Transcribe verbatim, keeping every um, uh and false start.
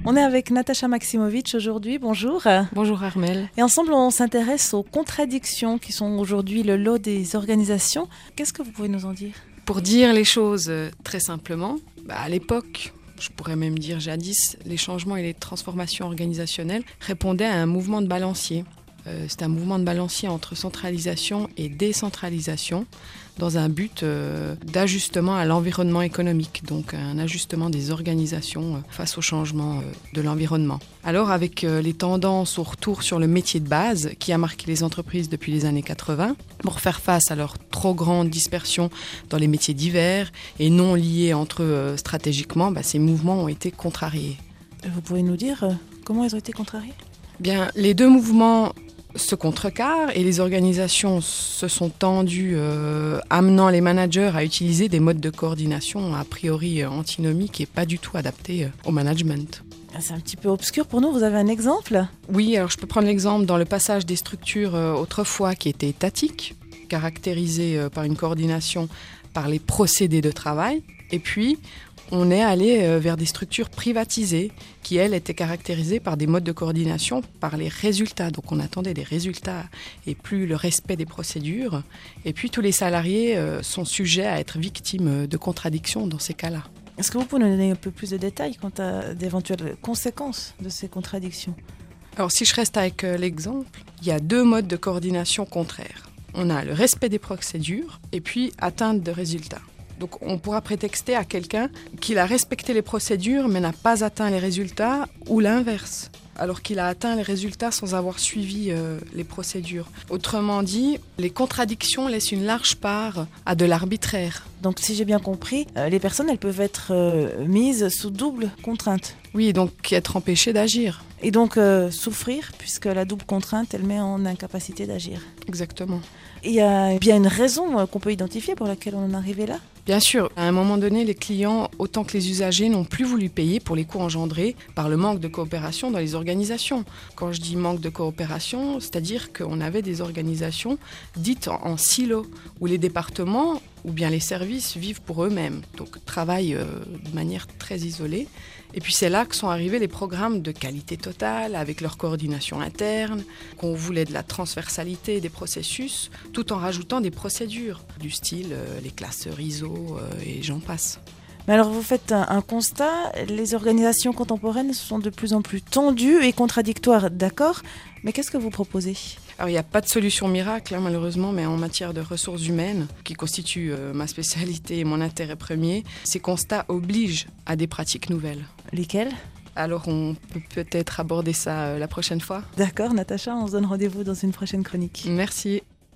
On est avec Natacha Maksimovic aujourd'hui, bonjour. Bonjour Armelle. Et ensemble, on s'intéresse aux contradictions qui sont aujourd'hui le lot des organisations. Qu'est-ce que vous pouvez nous en dire ? Pour dire les choses très simplement, bah à l'époque, je pourrais même dire jadis, les changements et les transformations organisationnelles répondaient à un mouvement de balancier. Euh, c'est un mouvement de balancier entre centralisation et décentralisation dans un but euh, d'ajustement à l'environnement économique, donc un ajustement des organisations euh, face au changement euh, de l'environnement. Alors avec euh, les tendances au retour sur le métier de base qui a marqué les entreprises depuis les années quatre-vingts, pour faire face à leur trop grande dispersion dans les métiers divers et non liés entre eux euh, stratégiquement, bah, ces mouvements ont été contrariés. Vous pouvez nous dire euh, comment ils ont été contrariés ? Bien, les deux mouvements se contrecarrent et les organisations se sont tendues, euh, amenant les managers à utiliser des modes de coordination a priori euh, antinomiques et pas du tout adaptés euh, au management. C'est un petit peu obscur pour nous, vous avez un exemple ? Oui, alors je peux prendre l'exemple dans le passage des structures euh, autrefois qui étaient étatiques, caractérisées euh, par une coordination par les procédés de travail, et puis on est allé vers des structures privatisées qui, elles, étaient caractérisées par des modes de coordination par les résultats. Donc on attendait des résultats et plus le respect des procédures. Et puis tous les salariés euh, sont sujets à être victimes de contradictions dans ces cas-là. Est-ce que vous pouvez nous donner un peu plus de détails quant à d'éventuelles conséquences de ces contradictions ? Alors si je reste avec euh, l'exemple, il y a deux modes de coordination contraires. On a le respect des procédures et puis atteinte de résultats. Donc on pourra prétexter à quelqu'un qu'il a respecté les procédures mais n'a pas atteint les résultats ou l'inverse, alors qu'il a atteint les résultats sans avoir suivi euh, les procédures. Autrement dit, les contradictions laissent une large part à de l'arbitraire. Donc si j'ai bien compris, euh, les personnes elles peuvent être euh, mises sous double contrainte. Oui, donc être empêchées d'agir. Et donc euh, souffrir, puisque la double contrainte, elle met en incapacité d'agir. Exactement. Il y a bien une raison euh, qu'on peut identifier pour laquelle on en est arrivé là ? Bien sûr, à un moment donné, les clients, autant que les usagers, n'ont plus voulu payer pour les coûts engendrés par le manque de coopération dans les organisations. Quand je dis manque de coopération, c'est-à-dire qu'on avait des organisations dites en, en silo, où les départements ou bien les services vivent pour eux-mêmes, donc travaillent euh, de manière très isolée. Et puis c'est là que sont arrivés les programmes de qualité totale, avec leur coordination interne, qu'on voulait de la transversalité des processus, tout en rajoutant des procédures, du style euh, les classeurs I S O euh, et j'en passe. Mais alors vous faites un, un constat, les organisations contemporaines sont de plus en plus tendues et contradictoires, d'accord, mais qu'est-ce que vous proposez ? Alors il n'y a pas de solution miracle hein, malheureusement, mais en matière de ressources humaines, qui constitue euh, ma spécialité et mon intérêt premier, ces constats obligent à des pratiques nouvelles. Lesquelles ? Alors on peut peut-être aborder ça euh, la prochaine fois. D'accord Natacha, on se donne rendez-vous dans une prochaine chronique. Merci.